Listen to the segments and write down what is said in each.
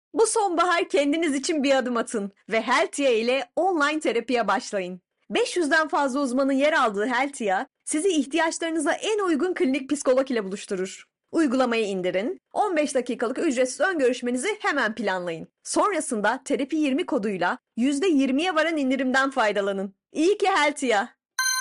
Bu sonbahar kendiniz için bir adım atın ve Heltia ile online terapiye başlayın. 500'den fazla uzmanın yer aldığı Heltia, sizi ihtiyaçlarınıza en uygun klinik psikolog ile buluşturur. Uygulamayı indirin, 15 dakikalık ücretsiz ön görüşmenizi hemen planlayın. Sonrasında terapi 20 koduyla %20'ye varan indirimden faydalanın. İyi ki Heltia.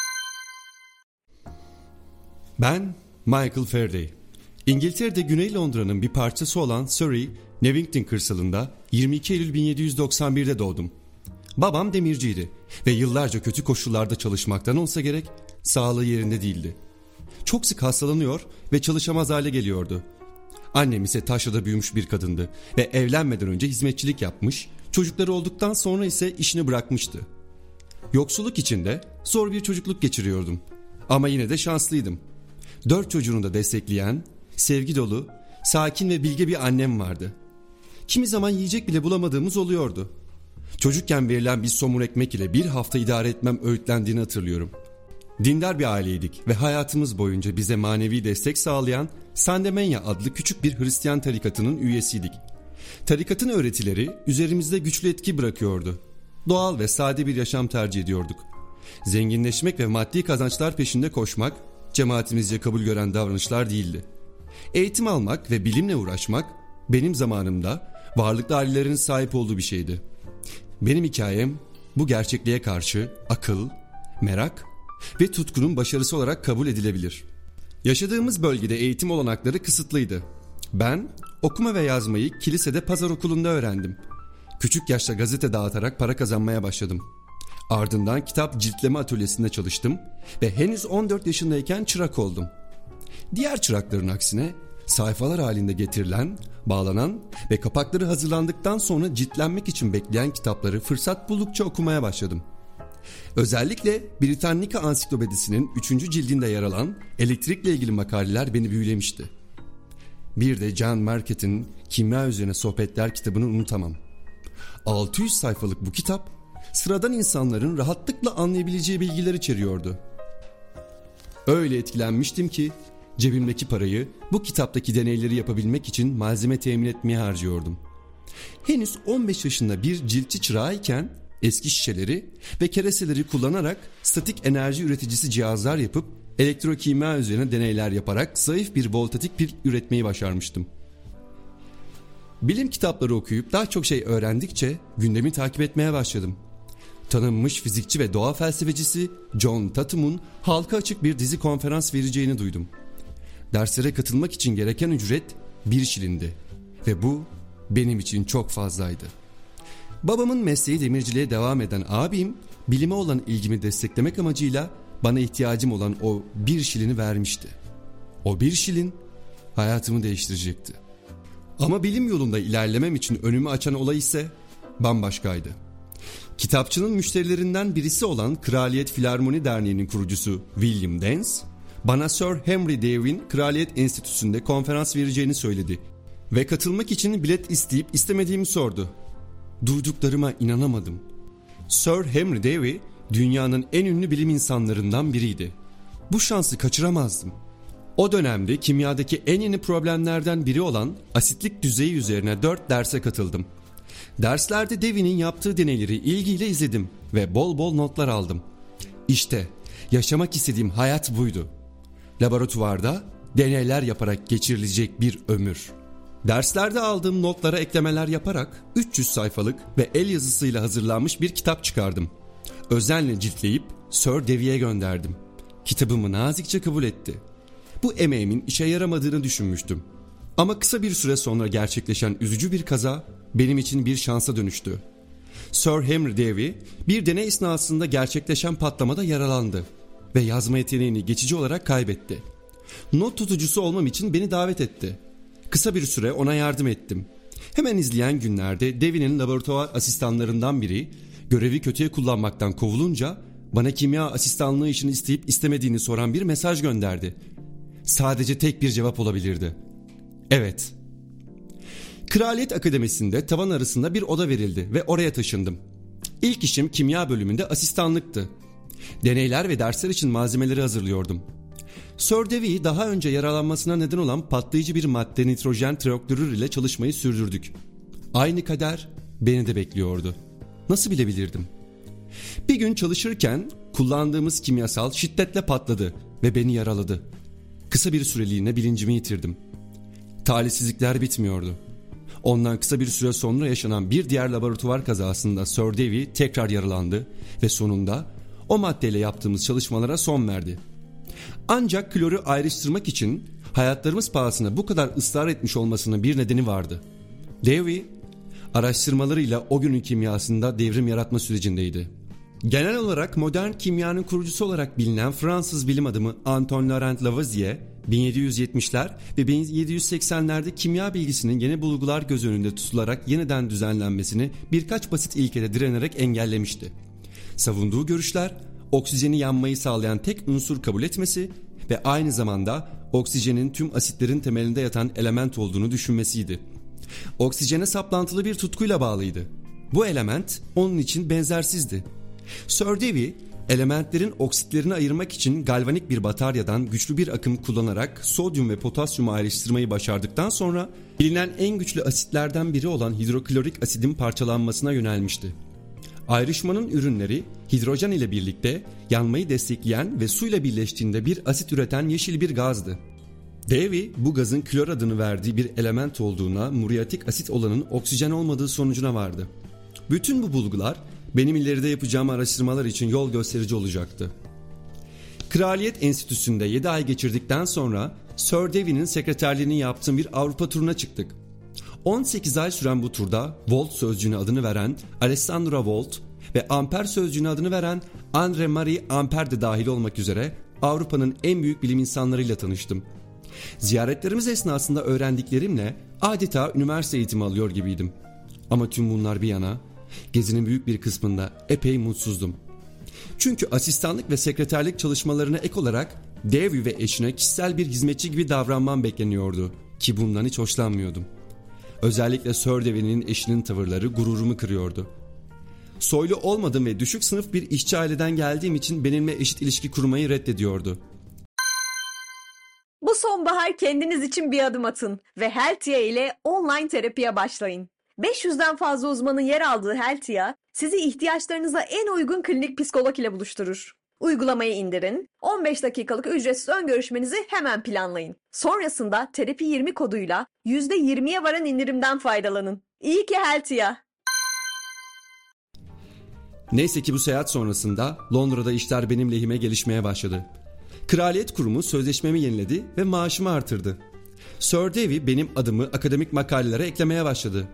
Ben Michael Faraday. İngiltere'de Güney Londra'nın bir parçası olan Surrey, Nevington kırsalında 22 Eylül 1791'de doğdum. Babam demirciydi ve yıllarca kötü koşullarda çalışmaktan olsa gerek sağlığı yerinde değildi. Çok sık hastalanıyor ve çalışamaz hale geliyordu. Annem ise taşrada büyümüş bir kadındı ve evlenmeden önce hizmetçilik yapmış, çocukları olduktan sonra ise işini bırakmıştı. Yoksulluk içinde zor bir çocukluk geçiriyordum ama yine de şanslıydım. 4 çocuğunu da destekleyen, sevgi dolu, sakin ve bilge bir annem vardı. Kimi zaman yiyecek bile bulamadığımız oluyordu. Çocukken verilen bir somun ekmek ile bir hafta idare etmem öğütlendiğini hatırlıyorum. Dindar bir aileydik ve hayatımız boyunca bize manevi destek sağlayan Sandemenya adlı küçük bir Hristiyan tarikatının üyesiydik. Tarikatın öğretileri üzerimizde güçlü etki bırakıyordu. Doğal ve sade bir yaşam tercih ediyorduk. Zenginleşmek ve maddi kazançlar peşinde koşmak cemaatimizce kabul gören davranışlar değildi. Eğitim almak ve bilimle uğraşmak benim zamanımda varlıklı ailelerin sahip olduğu bir şeydi. Benim hikayem bu gerçekliğe karşı akıl, merak ve tutkunun başarısı olarak kabul edilebilir. Yaşadığımız bölgede eğitim olanakları kısıtlıydı. Ben okuma ve yazmayı kilisede pazar okulunda öğrendim. Küçük yaşta gazete dağıtarak para kazanmaya başladım. Ardından kitap ciltleme atölyesinde çalıştım ve henüz 14 yaşındayken çırak oldum. Diğer çırakların aksine sayfalar halinde getirilen, bağlanan ve kapakları hazırlandıktan sonra ciltlenmek için bekleyen kitapları fırsat buldukça okumaya başladım. Özellikle Britannica Ansiklopedisi'nin 3. cildinde yer alan elektrikle ilgili makaleler beni büyülemişti. Bir de John Market'in Kimya Üzerine Sohbetler kitabını unutamam. 600 sayfalık bu kitap sıradan insanların rahatlıkla anlayabileceği bilgiler içeriyordu. Öyle etkilenmiştim ki cebimdeki parayı bu kitaptaki deneyleri yapabilmek için malzeme temin etmeye harcıyordum. Henüz 15 yaşında bir ciltçi çırağı iken eski şişeleri ve kereseleri kullanarak statik enerji üreticisi cihazlar yapıp elektrokimya üzerine deneyler yaparak zayıf bir voltatik pil üretmeyi başarmıştım. Bilim kitapları okuyup daha çok şey öğrendikçe gündemi takip etmeye başladım. Tanınmış fizikçi ve doğa felsefecisi John Tatum'un halka açık bir dizi konferans vereceğini duydum. Derslere katılmak için gereken ücret 1 şilindi ve bu benim için çok fazlaydı. Babamın mesleği demirciliğe devam eden abim bilime olan ilgimi desteklemek amacıyla bana ihtiyacım olan o 1 şilini vermişti. O 1 şilin hayatımı değiştirecekti. Ama bilim yolunda ilerlemem için önümü açan olay ise bambaşkaydı. Kitapçının müşterilerinden birisi olan Kraliyet Filarmoni Derneği'nin kurucusu William Dance, bana Sir Henry Davy'in Kraliyet Enstitüsü'nde konferans vereceğini söyledi ve katılmak için bilet isteyip istemediğimi sordu. Duyduklarıma inanamadım. Sir Henry Davy dünyanın en ünlü bilim insanlarından biriydi. Bu şansı kaçıramazdım. O dönemde kimyadaki en yeni problemlerden biri olan asitlik düzeyi üzerine 4 derse katıldım. Derslerde Davy'nin yaptığı deneyleri ilgiyle izledim ve bol bol notlar aldım. İşte yaşamak istediğim hayat buydu. Laboratuvarda deneyler yaparak geçirilecek bir ömür. Derslerde aldığım notlara eklemeler yaparak 300 sayfalık ve el yazısıyla hazırlanmış bir kitap çıkardım. Özenle ciltleyip Sir Davy'ye gönderdim. Kitabımı nazikçe kabul etti. Bu emeğimin işe yaramadığını düşünmüştüm. Ama kısa bir süre sonra gerçekleşen üzücü bir kaza benim için bir şansa dönüştü. Sir Henry Davy bir deney esnasında gerçekleşen patlamada yaralandı ve yazma yeteneğini geçici olarak kaybetti. Not tutucusu olmam için beni davet etti. Kısa bir süre ona yardım ettim. Hemen izleyen günlerde Davy'nin laboratuvar asistanlarından biri görevi kötüye kullanmaktan kovulunca bana kimya asistanlığı işini isteyip istemediğini soran bir mesaj gönderdi. Sadece tek bir cevap olabilirdi. Evet. Kraliyet Akademisi'nde tavan arasında bir oda verildi ve oraya taşındım. İlk işim kimya bölümünde asistanlıktı. Deneyler ve dersler için malzemeleri hazırlıyordum. Sir Davy daha önce yaralanmasına neden olan patlayıcı bir madde nitrojen trioklorür ile çalışmayı sürdürdük. Aynı kader beni de bekliyordu. Nasıl bilebilirdim? Bir gün çalışırken kullandığımız kimyasal şiddetle patladı ve beni yaraladı. Kısa bir süreliğine bilincimi yitirdim. Talihsizlikler bitmiyordu. Ondan kısa bir süre sonra yaşanan bir diğer laboratuvar kazasında Sir Davy tekrar yaralandı ve sonunda o maddeyle yaptığımız çalışmalara son verdi. Ancak kloru ayrıştırmak için hayatlarımız pahasına bu kadar ısrar etmiş olmasının bir nedeni vardı. Davy, araştırmalarıyla o günün kimyasında devrim yaratma sürecindeydi. Genel olarak modern kimyanın kurucusu olarak bilinen Fransız bilim adamı Antoine Laurent Lavoisier, 1770'ler ve 1780'lerde kimya bilgisinin yeni bulgular göz önünde tutularak yeniden düzenlenmesini birkaç basit ilkede direnerek engellemişti. Savunduğu görüşler, oksijeni yanmayı sağlayan tek unsur kabul etmesi ve aynı zamanda oksijenin tüm asitlerin temelinde yatan element olduğunu düşünmesiydi. Oksijene saplantılı bir tutkuyla bağlıydı. Bu element onun için benzersizdi. Sir Davy, elementlerin oksitlerini ayırmak için galvanik bir bataryadan güçlü bir akım kullanarak sodyum ve potasyumu ayrıştırmayı başardıktan sonra bilinen en güçlü asitlerden biri olan hidroklorik asidin parçalanmasına yönelmişti. Ayrışmanın ürünleri hidrojen ile birlikte yanmayı destekleyen ve suyla birleştiğinde bir asit üreten yeşil bir gazdı. Davy bu gazın klor adını verdiği bir element olduğuna, muriatik asit olanın oksijen olmadığı sonucuna vardı. Bütün bu bulgular benim ileride yapacağım araştırmalar için yol gösterici olacaktı. Kraliyet Enstitüsü'nde 7 ay geçirdikten sonra Sir Davy'nin sekreterliğini yaptığım bir Avrupa turuna çıktık. 18 ay süren bu turda Volt sözcüğüne adını veren Alessandro Volt ve Amper sözcüğüne adını veren André-Marie Ampère de dahil olmak üzere Avrupa'nın en büyük bilim insanlarıyla tanıştım. Ziyaretlerimiz esnasında öğrendiklerimle adeta üniversite eğitimi alıyor gibiydim. Ama tüm bunlar bir yana, gezinin büyük bir kısmında epey mutsuzdum. Çünkü asistanlık ve sekreterlik çalışmalarına ek olarak Davy ve eşine kişisel bir hizmetçi gibi davranmam bekleniyordu ki bundan hiç hoşlanmıyordum. Özellikle Sir Davy'nin eşinin tavırları gururumu kırıyordu. Soylu olmadığım ve düşük sınıf bir işçi aileden geldiğim için benimle eşit ilişki kurmayı reddediyordu. Bu sonbahar kendiniz için bir adım atın ve Heltia ile online terapiye başlayın. 500'den fazla uzmanın yer aldığı Heltia, sizi ihtiyaçlarınıza en uygun klinik psikolog ile buluşturur. Uygulamayı indirin, 15 dakikalık ücretsiz ön görüşmenizi hemen planlayın. Sonrasında Terapi 20 koduyla %20'ye varan indirimden faydalanın. İyi ki Heltia! Neyse ki bu seyahat sonrasında Londra'da işler benim lehime gelişmeye başladı. Kraliyet Kurumu sözleşmemi yeniledi ve maaşımı artırdı. Sir Davy benim adımı akademik makalelere eklemeye başladı.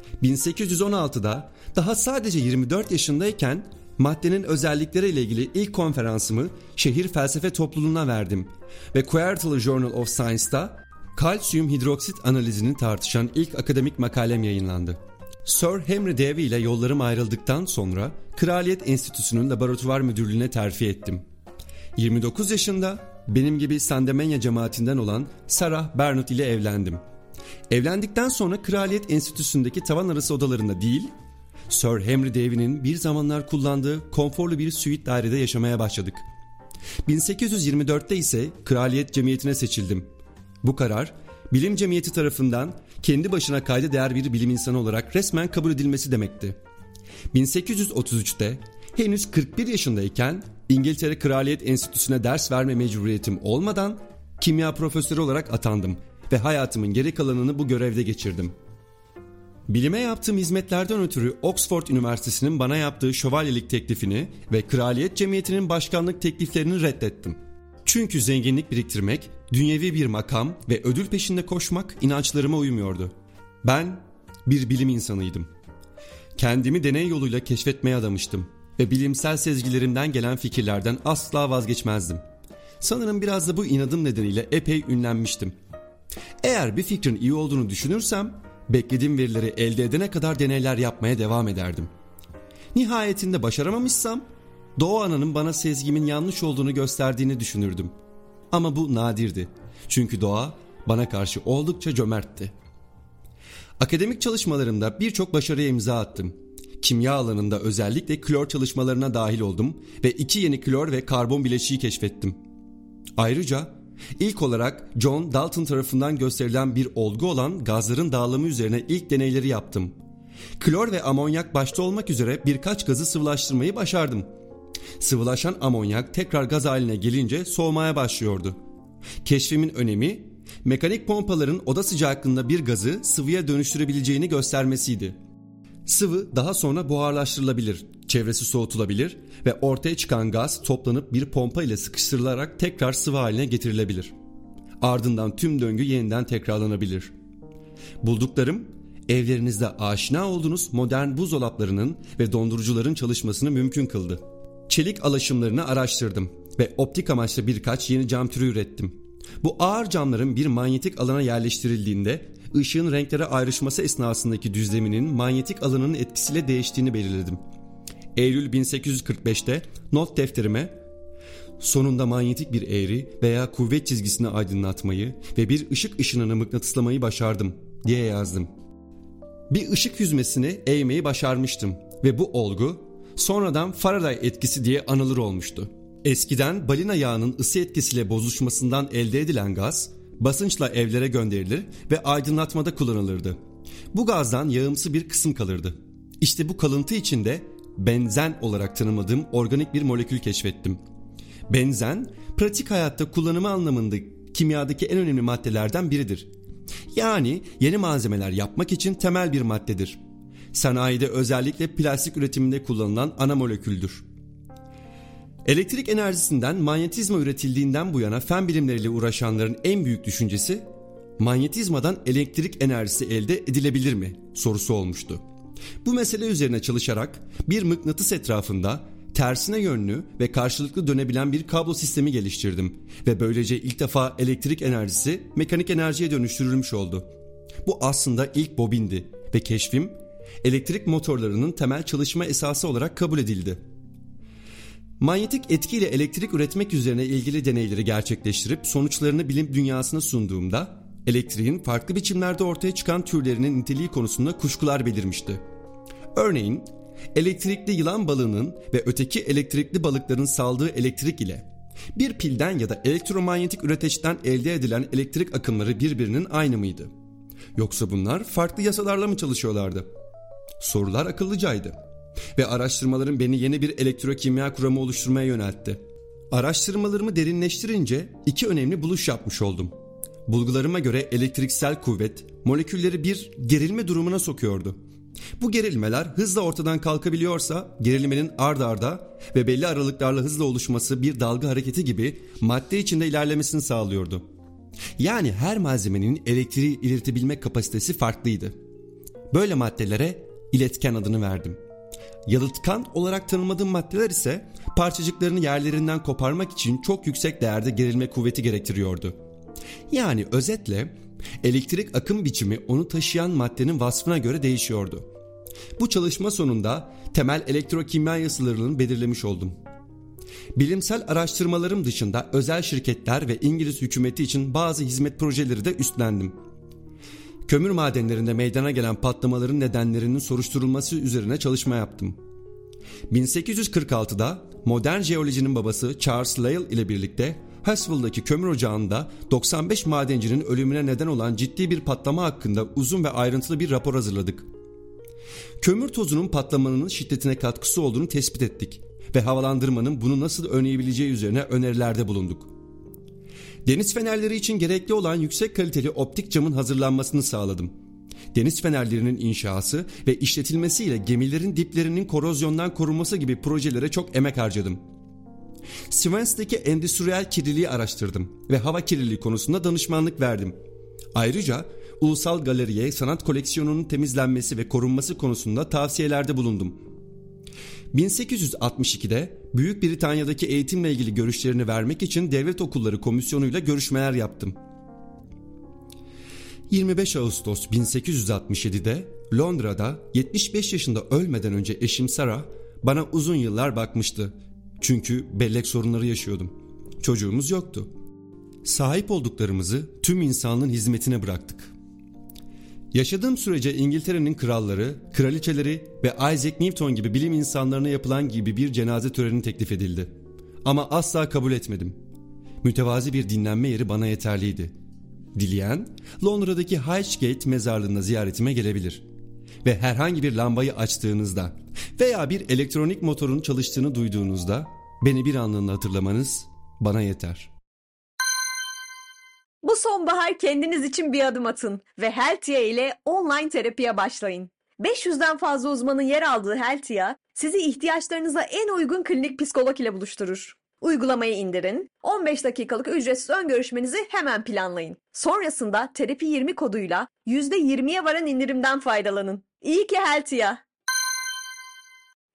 1816'da daha sadece 24 yaşındayken maddenin özellikleriyle ilgili ilk konferansımı şehir felsefe topluluğuna verdim ve Quarterly Journal of Science'da kalsiyum hidroksit analizini tartışan ilk akademik makalem yayınlandı. Sir Henry Davy ile yollarım ayrıldıktan sonra Kraliyet Enstitüsü'nün laboratuvar müdürlüğüne terfi ettim. 29 yaşında benim gibi Sandemania cemaatinden olan Sarah Bernard ile evlendim. Evlendikten sonra Kraliyet Enstitüsü'ndeki tavan arası odalarında değil, Sir Henry Davy'nin bir zamanlar kullandığı konforlu bir süit dairede yaşamaya başladık. 1824'te ise Kraliyet Cemiyeti'ne seçildim. Bu karar, bilim cemiyeti tarafından kendi başına kayda değer bir bilim insanı olarak resmen kabul edilmesi demekti. 1833'te henüz 41 yaşındayken İngiltere Kraliyet Enstitüsü'ne ders verme mecburiyetim olmadan kimya profesörü olarak atandım ve hayatımın geri kalanını bu görevde geçirdim. Bilime yaptığım hizmetlerden ötürü Oxford Üniversitesi'nin bana yaptığı şövalyelik teklifini ve Kraliyet Cemiyeti'nin başkanlık tekliflerini reddettim. Çünkü zenginlik biriktirmek, dünyevi bir makam ve ödül peşinde koşmak inançlarıma uymuyordu. Ben bir bilim insanıydım. Kendimi deney yoluyla keşfetmeye adamıştım ve bilimsel sezgilerimden gelen fikirlerden asla vazgeçmezdim. Sanırım biraz da bu inadım nedeniyle epey ünlenmiştim. Eğer bir fikrin iyi olduğunu düşünürsem, beklediğim verileri elde edene kadar deneyler yapmaya devam ederdim. Nihayetinde başaramamışsam, Doğa Ana'nın bana sezgimin yanlış olduğunu gösterdiğini düşünürdüm. Ama bu nadirdi. Çünkü doğa bana karşı oldukça cömertti. Akademik çalışmalarımda birçok başarıya imza attım. Kimya alanında özellikle klor çalışmalarına dahil oldum ve 2 yeni klor ve karbon bileşiği keşfettim. Ayrıca ilk olarak John Dalton tarafından gösterilen bir olgu olan gazların dağılımı üzerine ilk deneyleri yaptım Klor ve amonyak başta olmak üzere birkaç gazı sıvılaştırmayı başardım. Sıvılaşan amonyak tekrar gaz haline gelince soğumaya başlıyordu. Keşfimin önemi, mekanik pompaların oda sıcaklığında bir gazı sıvıya dönüştürebileceğini göstermesiydi. Sıvı daha sonra buharlaştırılabilir, çevresi soğutulabilir ve ortaya çıkan gaz toplanıp bir pompa ile sıkıştırılarak tekrar sıvı haline getirilebilir. Ardından tüm döngü yeniden tekrarlanabilir. Bulduklarım, evlerinizde aşina olduğunuz modern buzdolaplarının ve dondurucuların çalışmasını mümkün kıldı. Çelik alaşımlarını araştırdım ve optik amaçlı birkaç yeni cam türü ürettim. Bu ağır camların bir manyetik alana yerleştirildiğinde ışığın renklere ayrışması esnasındaki düzleminin manyetik alanının etkisiyle değiştiğini belirledim. Eylül 1845'te not defterime sonunda manyetik bir eğri veya kuvvet çizgisini aydınlatmayı ve bir ışık ışınını mıknatıslamayı başardım diye yazdım. Bir ışık yüzmesini eğmeyi başarmıştım ve bu olgu sonradan Faraday etkisi diye anılır olmuştu. Eskiden balina yağının ısı etkisiyle bozuşmasından elde edilen gaz basınçla evlere gönderilir ve aydınlatmada kullanılırdı. Bu gazdan yağımsı bir kısım kalırdı. İşte bu kalıntı içinde benzen olarak tanımladığım organik bir molekül keşfettim. Benzen, pratik hayatta kullanımı anlamında kimyadaki en önemli maddelerden biridir. Yani yeni malzemeler yapmak için temel bir maddedir. Sanayide özellikle plastik üretiminde kullanılan ana moleküldür. Elektrik enerjisinden manyetizma üretildiğinden bu yana fen bilimleriyle uğraşanların en büyük düşüncesi, manyetizmadan elektrik enerjisi elde edilebilir mi sorusu olmuştu. Bu mesele üzerine çalışarak bir mıknatıs etrafında tersine yönlü ve karşılıklı dönebilen bir kablo sistemi geliştirdim ve böylece ilk defa elektrik enerjisi mekanik enerjiye dönüştürülmüş oldu. Bu aslında ilk bobindi ve keşfim elektrik motorlarının temel çalışma esası olarak kabul edildi. Manyetik etkiyle elektrik üretmek üzerine ilgili deneyleri gerçekleştirip sonuçlarını bilim dünyasına sunduğumda elektriğin farklı biçimlerde ortaya çıkan türlerinin niteliği konusunda kuşkular belirmişti. Örneğin elektrikli yılan balığının ve öteki elektrikli balıkların saldığı elektrik ile bir pilden ya da elektromanyetik üreteçten elde edilen elektrik akımları birbirinin aynı mıydı? Yoksa bunlar farklı yasalarla mı çalışıyorlardı? Sorular akıllıcaydı ve araştırmalarım beni yeni bir elektrokimya kuramı oluşturmaya yöneltti. Araştırmalarımı derinleştirince iki önemli buluş yapmış oldum. Bulgularıma göre elektriksel kuvvet molekülleri bir gerilme durumuna sokuyordu. Bu gerilmeler hızla ortadan kalkabiliyorsa gerilmenin ard arda ve belli aralıklarla hızla oluşması bir dalga hareketi gibi madde içinde ilerlemesini sağlıyordu. Yani her malzemenin elektriği iletebilme kapasitesi farklıydı. Böyle maddelere iletken adını verdim. Yalıtkan olarak tanımladığım maddeler ise parçacıklarını yerlerinden koparmak için çok yüksek değerde gerilme kuvveti gerektiriyordu. Yani özetle elektrik akım biçimi onu taşıyan maddenin vasfına göre değişiyordu. Bu çalışma sonunda temel elektrokimya yasalarını belirlemiş oldum. Bilimsel araştırmalarım dışında özel şirketler ve İngiliz hükümeti için bazı hizmet projeleri de üstlendim. Kömür madenlerinde meydana gelen patlamaların nedenlerinin soruşturulması üzerine çalışma yaptım. 1846'da modern jeolojinin babası Charles Lyell ile birlikte Huxville'daki kömür ocağında 95 madencinin ölümüne neden olan ciddi bir patlama hakkında uzun ve ayrıntılı bir rapor hazırladık. Kömür tozunun patlamanın şiddetine katkısı olduğunu tespit ettik ve havalandırmanın bunu nasıl önleyebileceği üzerine önerilerde bulunduk. Deniz fenerleri için gerekli olan yüksek kaliteli optik camın hazırlanmasını sağladım. Deniz fenerlerinin inşası ve işletilmesiyle gemilerin diplerinin korozyondan korunması gibi projelere çok emek harcadım. Swans'taki endüstriyel kirliliği araştırdım ve hava kirliliği konusunda danışmanlık verdim. Ayrıca Ulusal Galeri'ye sanat koleksiyonunun temizlenmesi ve korunması konusunda tavsiyelerde bulundum. 1862'de Büyük Britanya'daki eğitimle ilgili görüşlerini vermek için Devlet Okulları Komisyonu'yla görüşmeler yaptım. 25 Ağustos 1867'de Londra'da 75 yaşında ölmeden önce eşim Sarah bana uzun yıllar bakmıştı. Çünkü bellek sorunları yaşıyordum. Çocuğumuz yoktu. Sahip olduklarımızı tüm insanlığın hizmetine bıraktık. Yaşadığım sürece İngiltere'nin kralları, kraliçeleri ve Isaac Newton gibi bilim insanlarına yapılan gibi bir cenaze töreni teklif edildi. Ama asla kabul etmedim. Mütevazi bir dinlenme yeri bana yeterliydi. Dileyen, Londra'daki Highgate mezarlığına ziyaretime gelebilir. ve herhangi bir lambayı açtığınızda veya bir elektronik motorun çalıştığını duyduğunuzda beni bir anlığına hatırlamanız bana yeter. Bu sonbahar kendiniz için bir adım atın ve Healthia ile online terapiye başlayın. 500'den fazla uzmanın yer aldığı Healthia, sizi ihtiyaçlarınıza en uygun klinik psikolog ile buluşturur. Uygulamayı indirin, 15 dakikalık ücretsiz ön görüşmenizi hemen planlayın. Sonrasında Terapi 20 koduyla %20'ye varan indirimden faydalanın. İyi ki Healthia.